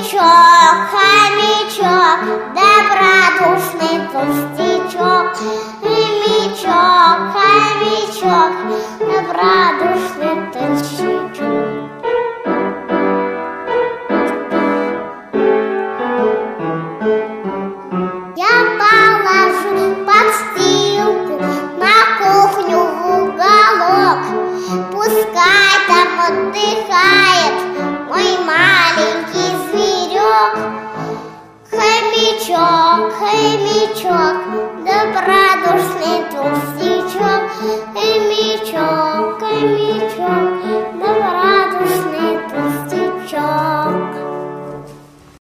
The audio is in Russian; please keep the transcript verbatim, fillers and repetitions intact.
Хомячок, хомячок, добродушный толстячок. Хомячок, хомячок, добродушный толстячок. Я положу подстилку на кухню в уголок. Пускай там отдыхает мой маленький зверек. Хомячок, хомячок, добродушный